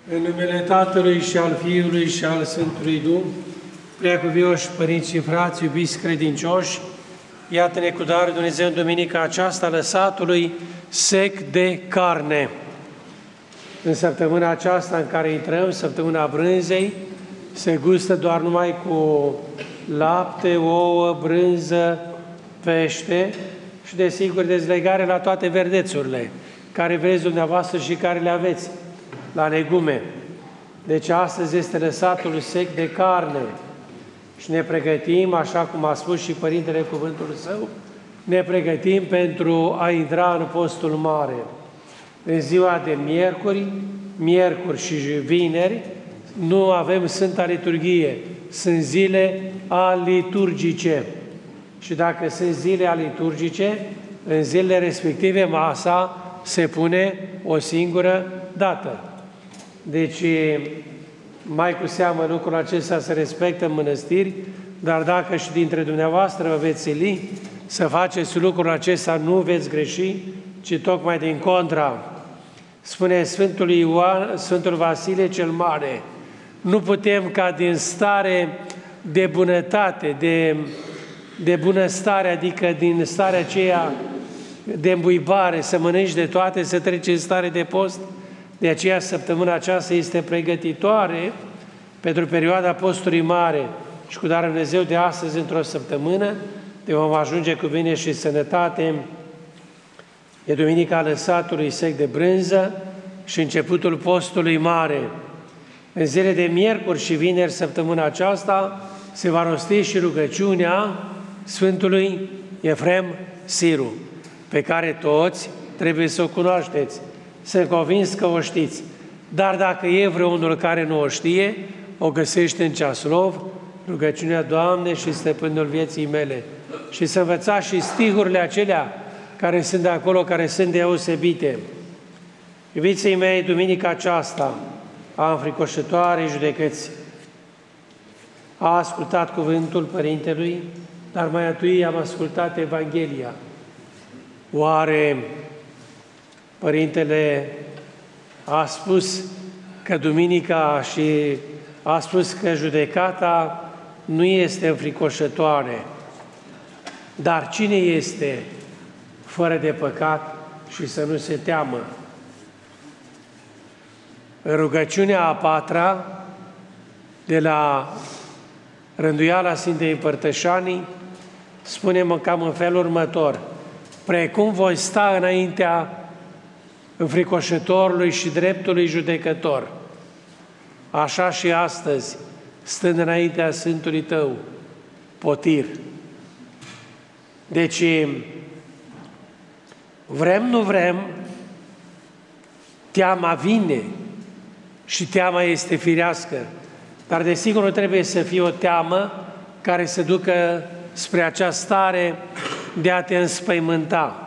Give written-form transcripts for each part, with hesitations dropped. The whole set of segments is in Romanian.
În numele Tatălui și al Fiului și al Sfântului Duh, preacuvioși părinți și frați, iubiți credincioși, iată-ne cu darul Dumnezeu în duminica aceasta lăsatului sec de carne. În săptămâna aceasta în care intrăm, săptămâna brânzei, se gustă doar numai cu lapte, ouă, brânză, pește și, desigur, dezlegare la toate verdețurile, care vreți dumneavoastră și care le aveți, la legume. Deci astăzi este lăsatul sec de carne și ne pregătim, așa cum a spus și Părintele Cuvântul Său, ne pregătim pentru a intra în postul mare. În ziua de miercuri și vineri, nu avem Sfânta Liturghie, sunt zile aliturgice. Și dacă sunt zile aliturgice, în zilele respective masa se pune o singură dată. Deci, mai cu seamă lucrul acesta se respectă în mănăstiri, dar dacă și dintre dumneavoastră vă veți sili să faceți lucrul acesta, nu veți greși, ci tocmai din contra. Spune Sfântul Vasile cel Mare, nu putem ca din stare de bunătate, de bunăstare, adică din starea aceea de îmbuibare, să mănânci de toate, să treci în stare de post. De aceea săptămâna aceasta este pregătitoare pentru perioada postului mare și cu darul Dumnezeu de astăzi, într-o săptămână, de vom ajunge cu bine și sănătate. E duminica lăsatului sec de brânză și începutul postului mare. În zile de miercuri și vineri, săptămâna aceasta, se va rosti și rugăciunea Sfântului Efrem Siru, pe care toți trebuie să o cunoașteți. Sunt convins că o știți. Dar dacă e vreunul care nu o știe, o găsește în ceaslov, rugăciunea Doamne și Stăpânul vieții mele. Și să învățați și stihurile acelea care sunt de acolo, care sunt deosebite. Iubiții mei, duminica aceasta a înfricoșătoarei judecăți a ascultat cuvântul Părintelui, dar mai întâi am ascultat Evanghelia. Oare Părintele a spus că duminica și a spus că judecata nu este înfricoșătoare, dar cine este fără de păcat și să nu se teamă? În rugăciunea a patra de la Rânduiala Sfintei Împărtășanii spunem cam în felul următor: precum voi sta înaintea înfricoșătorului și dreptului judecător, așa și astăzi, stând înaintea Sfântului Tău, potir. Deci, vrem, nu vrem, teama vine și teama este firească, dar desigur nu trebuie să fie o teamă care să ducă spre acea stare de a te înspăimânta.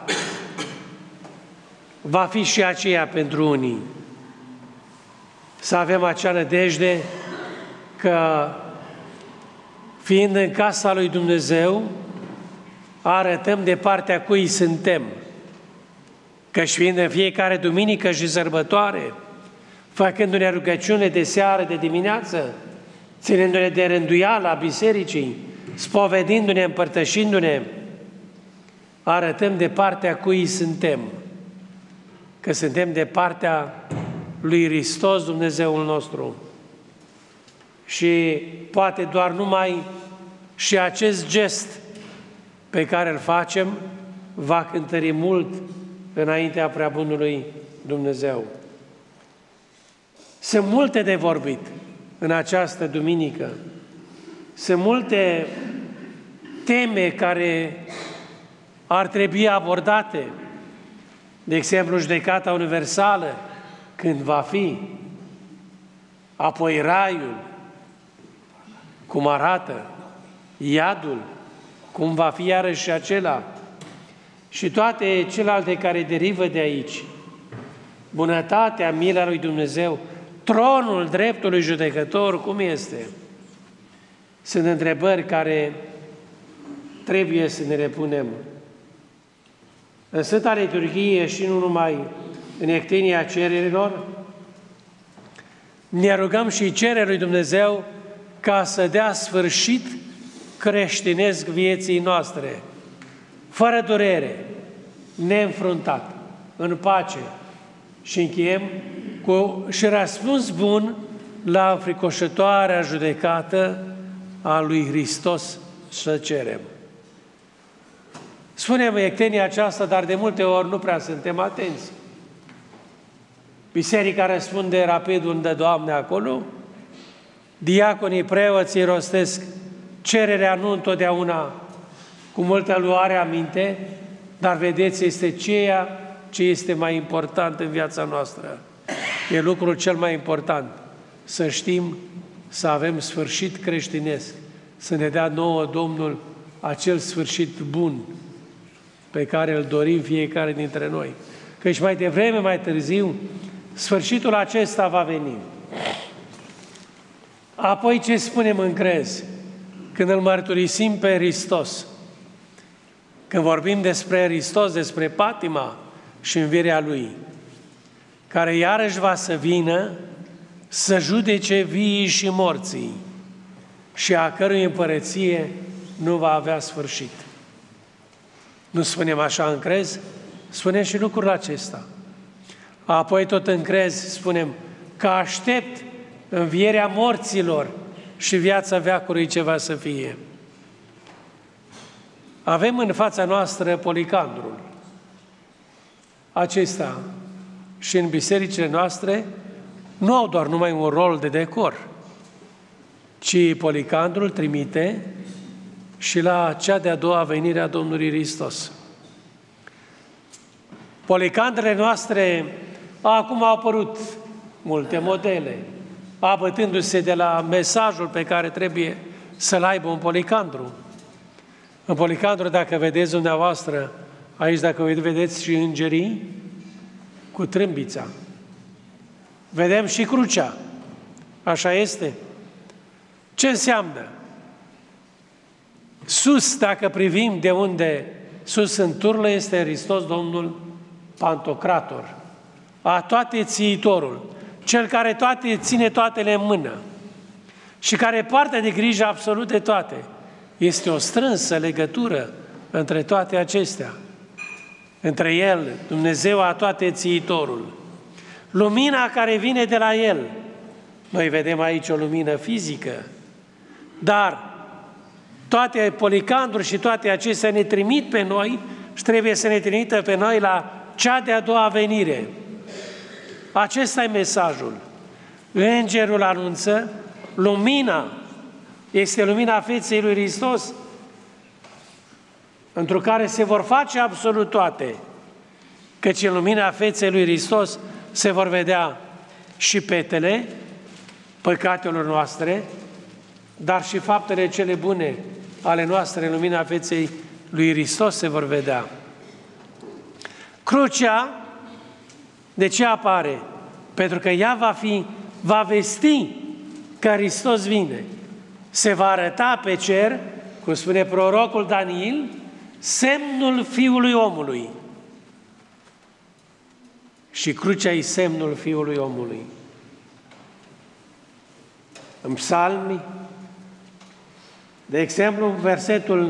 Va fi și aceea pentru unii. Să avem acea nădejde că, fiind în casa lui Dumnezeu, arătăm de partea cui suntem. Căci fiind în fiecare duminică și sărbătoare, făcându-ne rugăciune de seară, de dimineață, ținându-ne de rânduiala bisericii, spovedindu-ne, împărtășindu-ne, arătăm de partea cui suntem. Că suntem de partea lui Hristos, Dumnezeul nostru. Și poate doar numai și acest gest pe care îl facem va cântări mult înaintea Preabunului Dumnezeu. Sunt multe de vorbit în această duminică. Sunt multe teme care ar trebui abordate. De exemplu, judecata universală, când va fi, apoi raiul, cum arată, iadul, cum va fi iarăși acela, și toate celelalte care derivă de aici. Bunătatea, mila lui Dumnezeu, tronul dreptului judecător, cum este? Sunt întrebări care trebuie să ne repunem. În Sfânta Liturghie și nu numai în ectenia cererilor, ne rugăm și cere lui Dumnezeu ca să dea sfârșit creștinesc vieții noastre, fără durere, neînfruntat, în pace. Și încheiem cu și răspuns bun la înfricoșătoarea judecată a lui Hristos să cerem. Spunem ectenia aceasta, dar de multe ori nu prea suntem atenți. Biserica răspunde rapid unde Doamne acolo, diaconii, preoții rostesc cererea nu întotdeauna cu multă luare aminte, dar vedeți, este ceea ce este mai important în viața noastră. E lucrul cel mai important, să știm să avem sfârșit creștinesc, să ne dea nouă Domnul acel sfârșit bun pe care îl dorim fiecare dintre noi. Căci mai devreme, mai târziu, sfârșitul acesta va veni. Apoi ce spunem în crez? Când îl mărturisim pe Hristos, când vorbim despre Hristos, despre patima și învierea Lui, care iarăși va să vină să judece viii și morții și a cărui împărăție nu va avea sfârșit. Nu spunem așa în crez? Spunem și lucrul acesta. Apoi tot în crez spunem că aștept învierea morților și viața veacului ce va să fie. Avem în fața noastră policandrul. Acesta și în bisericile noastre nu au doar numai un rol de decor, ci policandrul trimite și la cea de-a doua venire a Domnului Hristos. Policandrele noastre acum au apărut multe modele, abătându-se de la mesajul pe care trebuie să-l aibă un policandru. În policandru, dacă vedeți dumneavoastră, aici dacă vedeți și îngerii, cu trâmbița. Vedem și crucea. Așa este. Ce înseamnă? Sus, dacă privim de unde sus în turlă, este Hristos Domnul Pantocrator, a toate țiitorul, cel care toate ține toatele în mână și care poartă de grijă absolut de toate. Este o strânsă legătură între toate acestea. Între El, Dumnezeu a toate țiitorul. Lumina care vine de la El. Noi vedem aici o lumină fizică, dar toate policandruri și toate acestea ne trimit pe noi și trebuie să ne trimită pe noi la cea de-a doua venire. Acesta e mesajul. Îngerul anunță, lumina este lumina feței lui Hristos, într-o care se vor face absolut toate, căci în lumina feței lui Hristos se vor vedea și petele păcatelor noastre, dar și faptele cele bune ale noastre în lumina feței lui Hristos se vor vedea. Crucea, de ce apare? Pentru că ea va vesti că Hristos vine. Se va arăta pe cer, cum spune prorocul Daniel, semnul Fiului Omului. Și crucea e semnul Fiului Omului. În Psalmi, de exemplu, în versetul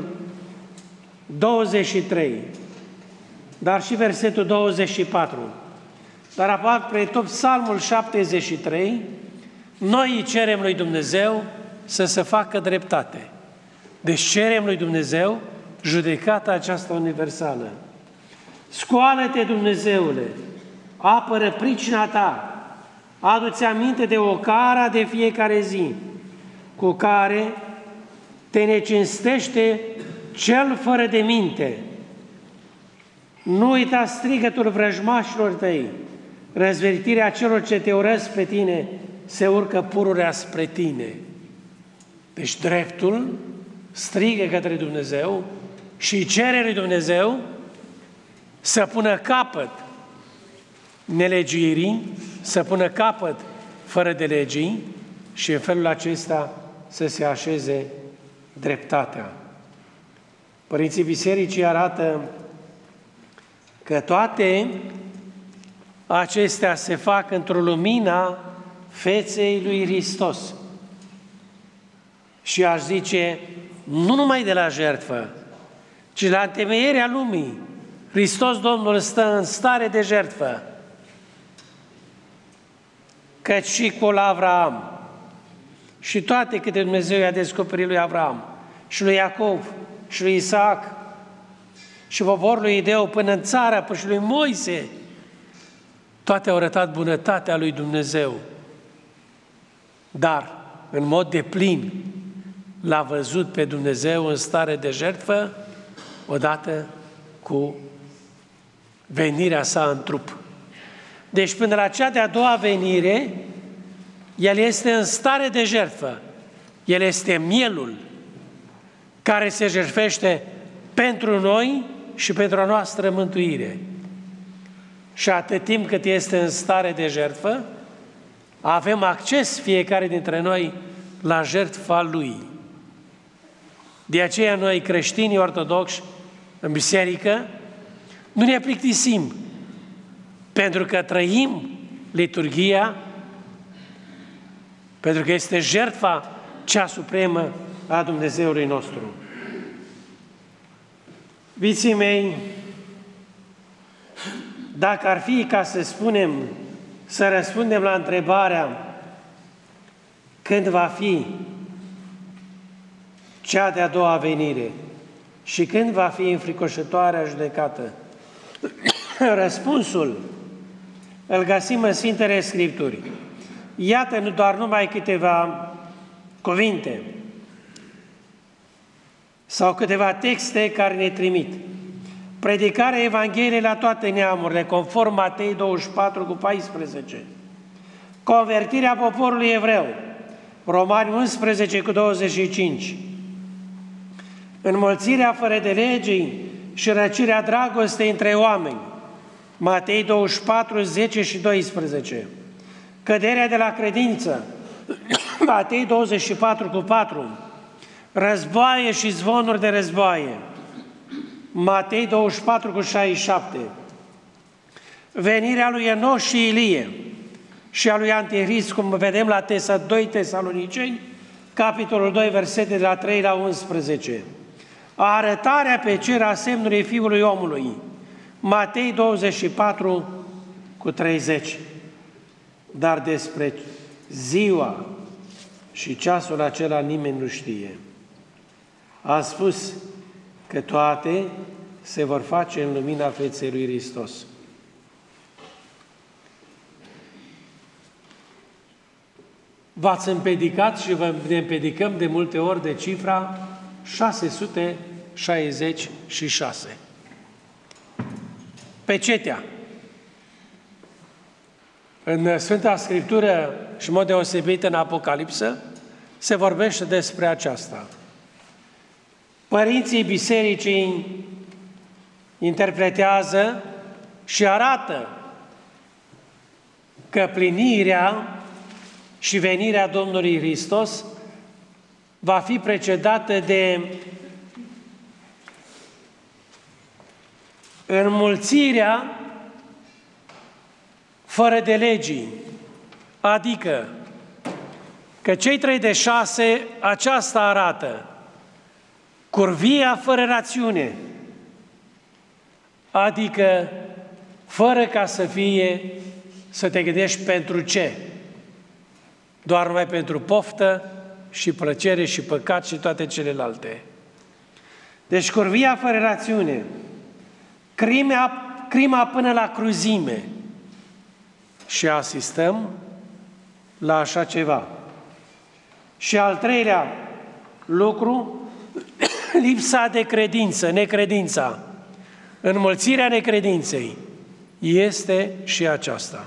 23, dar și versetul 24, dar apare tot Psalmul 73, noi îi cerem lui Dumnezeu să se facă dreptate. Deci cerem lui Dumnezeu judecata aceasta universală. Scoală-te, Dumnezeule, apără pricina ta, adu-ți aminte de ocara de fiecare zi, cu care te necinstește cel fără de minte. Nu uita strigătul vrăjmașilor tăi, răzveritirea celor ce te urăsc pe tine, se urcă pururea spre tine. Deci dreptul strigă către Dumnezeu și cere lui Dumnezeu să pună capăt nelegiuirii, să pună capăt fără de legii și în felul acesta să se așeze dreptatea. Părinții Bisericii arată că toate acestea se fac într-o lumina feței lui Hristos. Și aș zice, nu numai de la jertfă, ci la întemeierea lumii. Hristos Domnul stă în stare de jertfă, căci și cu Avraam și toate câte Dumnezeu i-a descoperit lui Avraam și lui Iacov și lui Isaac și poporul lui Ideu până în țara, până și lui Moise, toate au arătat bunătatea lui Dumnezeu. Dar, în mod deplin, l-a văzut pe Dumnezeu în stare de jertfă, odată cu venirea sa în trup. Deci, până la cea de-a doua venire, El este în stare de jertfă. El este mielul care se jertfește pentru noi și pentru a noastră mântuire. Și atât timp cât este în stare de jertfă, avem acces fiecare dintre noi la jertfa Lui. De aceea noi, creștinii ortodoxi, în biserică, nu ne plictisim, pentru că trăim liturghia, pentru că este jertfa cea supremă a Dumnezeului nostru. Viții mei, dacă ar fi ca să spunem, să răspundem la întrebarea când va fi cea de-a doua venire și când va fi înfricoșătoarea judecată, răspunsul îl găsim în Sfintele Scripturi. Iată doar numai câteva cuvinte sau câteva texte care ne trimit. Predicarea Evangheliei la toate neamurile, conform Matei 24:14. Convertirea poporului evreu, Romani 11:25. Înmulțirea fără de legii și răcirea dragostei între oameni, Matei 24:10-12. Căderea de la credință, Matei 24:4. Războaie și zvonuri de războaie, Matei 24:67. Venirea lui Enoș și Ilie și a lui Antichrist, cum vedem la 2 Tesaloniceni, capitolul 2, versete de la 3 la 11. Arătarea pe cer a semnului Fiului Omului, Matei 24:30. Dar despre ziua și ceasul acela nimeni nu știe. A spus că toate se vor face în lumina feței lui Hristos. V-ați împedicat și ne împedicăm de multe ori de cifra 666. Pecetea. În Sfânta Scriptură și în mod deosebit în Apocalipsă se vorbește despre aceasta. Părinții bisericii interpretează și arată că plinirea și venirea Domnului Hristos va fi precedată de înmulțirea fără de legii, adică că cei 3 de 6 aceasta arată: curvia fără rațiune, adică fără ca să fie să te gândești pentru ce, doar numai pentru poftă și plăcere și păcat și toate celelalte. Deci curvia fără rațiune, crima până la cruzime, și asistăm la așa ceva. Și al treilea lucru, lipsa de credință, necredința. Înmulțirea necredinței este și aceasta.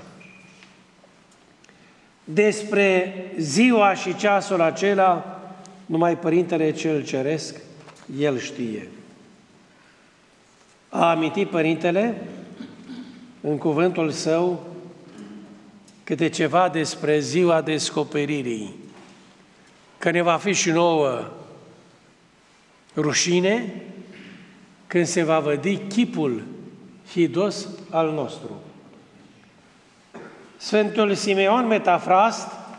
Despre ziua și ceasul acela, numai Părintele Cel Ceresc, El știe. A amintit Părintele în cuvântul Său câte ceva despre ziua descoperirii, că ne va fi și nouă rușine când se va vădi chipul hidos al nostru. Sfântul Simeon Metafrast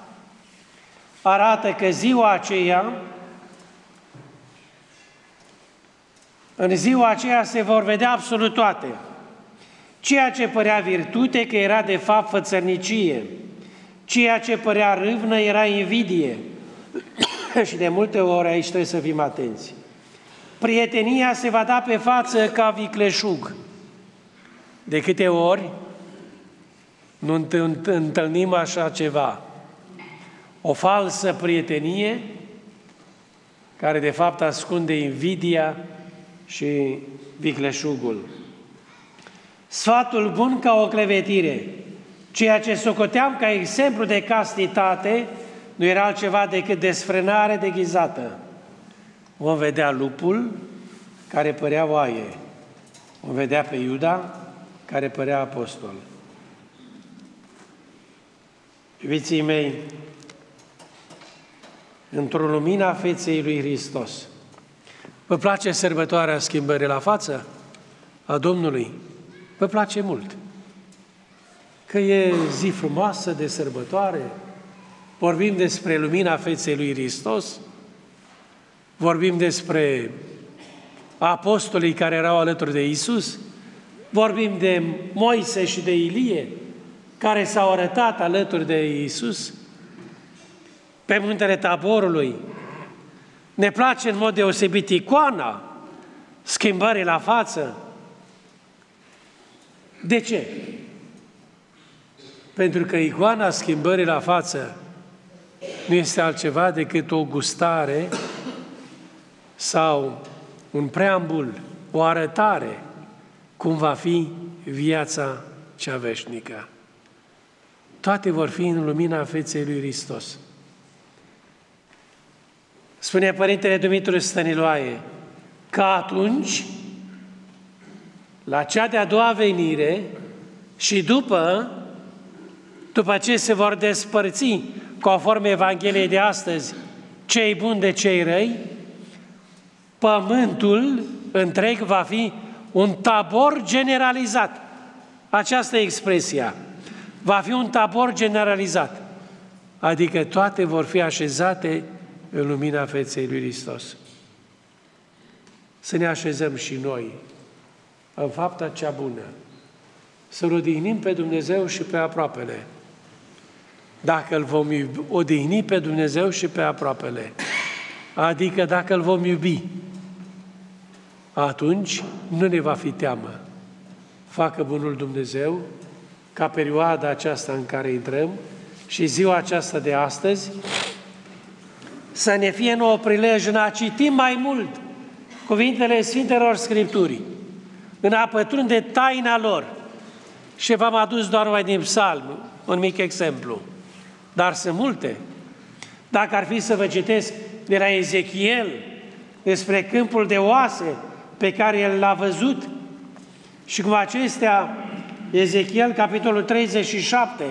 arată că ziua aceea, în ziua aceea se vor vedea absolut toate. Ceea ce părea virtute, că era de fapt fățărnicie. Ceea ce părea râvnă era invidie. Și de multe ori aici trebuie să fim atenți. Prietenia se va da pe față ca vicleșug. De câte ori nu întâlnim așa ceva? O falsă prietenie care de fapt ascunde invidia și vicleșugul. Sfatul bun ca o clevetire. Ceea ce socoteam ca exemplu de castitate nu era altceva decât desfrânare deghizată. Vom vedea lupul care părea oaie. Vom vedea pe Iuda care părea apostol. Iubiții mei, într-o lumina feței lui Hristos, vă place sărbătoarea schimbării la față a Domnului? Vă place mult. Că e zi frumoasă de sărbătoare, vorbim despre lumina feței lui Hristos, vorbim despre apostolii care erau alături de Iisus, vorbim de Moise și de Ilie, care s-au arătat alături de Iisus pe muntele Taborului. Ne place în mod deosebit icoana schimbării la față. De ce? Pentru că icoana schimbării la față nu este altceva decât o gustare sau un preambul, o arătare cum va fi viața cea veșnică. Toate vor fi în lumina feței lui Hristos. Spune Părintele Dumitru Stăniloae că atunci, la cea de-a doua venire și după ce se vor despărți, conform Evangheliei de astăzi, cei buni de cei răi, pământul întreg va fi un tabor generalizat. Această expresia. Va fi un tabor generalizat. Adică toate vor fi așezate în lumina feței lui Hristos. Să ne așezăm și noi în fapta cea bună. Să-L odihnim pe Dumnezeu și pe aproapele. Dacă îl vom odihni pe Dumnezeu și pe aproapele, adică dacă îl vom iubi, atunci nu ne va fi teamă. Facă bunul Dumnezeu ca perioada aceasta în care intrăm și ziua aceasta de astăzi să ne fie nouă prilej în a citi mai mult cuvintele Sfintelor Scripturii, în a pătrunde taina lor. Și v-am adus doar mai din psalm, un mic exemplu. Dar sunt multe. Dacă ar fi să vă citesc de la Ezechiel despre câmpul de oase pe care el l-a văzut și cum acestea, Ezechiel, capitolul 37,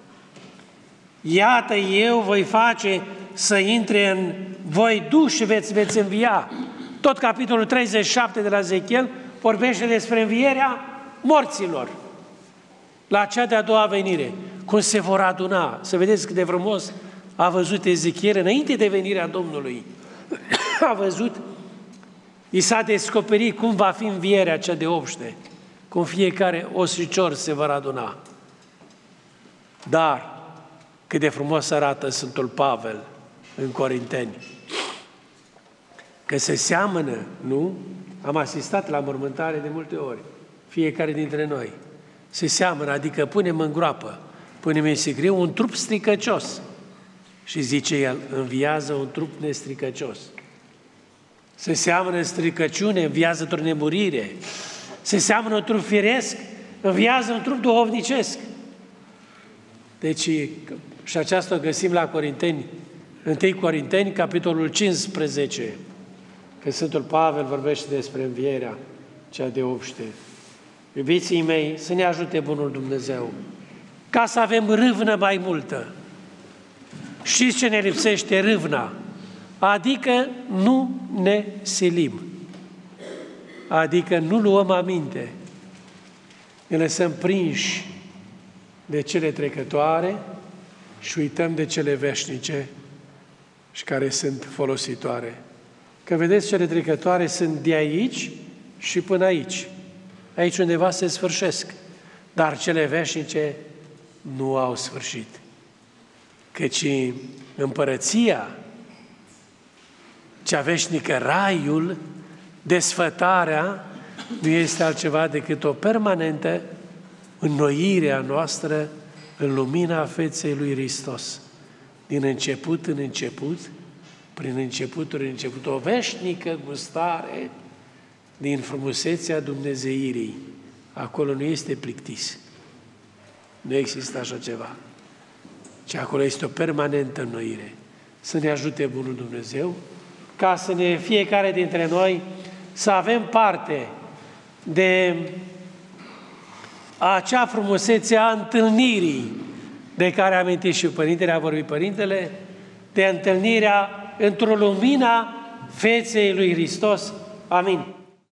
iată, eu voi face să intre în voi duși și veți învia. Tot capitolul 37 de la Ezechiel vorbește despre învierea morților la cea de-a doua venire, cum se vor aduna. Să vedeți cât de frumos a văzut Ezechiel înainte de venirea Domnului. A văzut, i s-a descoperit cum va fi învierea cea de obște, cum fiecare osicior se va aduna. Dar cât de frumos arată Sfântul Pavel în Corinteni, că se seamănă, nu? Am asistat la mormântare de multe ori, fiecare dintre noi. Se seamănă, adică punem în groapă, punem în sicriu un trup stricăcios. Și zice el, înviază un trup nestricăcios. Se seamănă stricăciune, înviază într-o nemurire. Se seamănă un trup firesc, înviază un trup duhovnicesc. Deci, și aceasta o găsim la Corinteni, 1 Corinteni, capitolul 15, că Sfântul Pavel vorbește despre învierea cea de obște. Iubiții mei, să ne ajute bunul Dumnezeu, ca să avem râvnă mai multă. Știți ce ne lipsește? Râvna. Adică nu ne silim. Adică nu luăm aminte. Ne lăsăm prinși de cele trecătoare și uităm de cele veșnice, și care sunt folositoare. Că vedeți, cele trecătoare sunt de aici și până aici. Aici undeva se sfârșesc, dar cele veșnice nu au sfârșit. Căci împărăția cea veșnică, raiul, desfătarea, nu este altceva decât o permanentă înnoire a noastră în lumina feței lui Hristos. Din început în început, prin începuturi în început, o veșnică gustare din frumusețea dumnezeirii. Acolo nu este plictis. Nu există așa ceva. Ci acolo este o permanentă înnoire. Să ne ajute Bunul Dumnezeu ca să ne fiecare dintre noi să avem parte de acea frumusețe a întâlnirii de care a amintit și Părintele, a vorbit Părintele, de întâlnirea într-o lumina feței lui Hristos. Amin.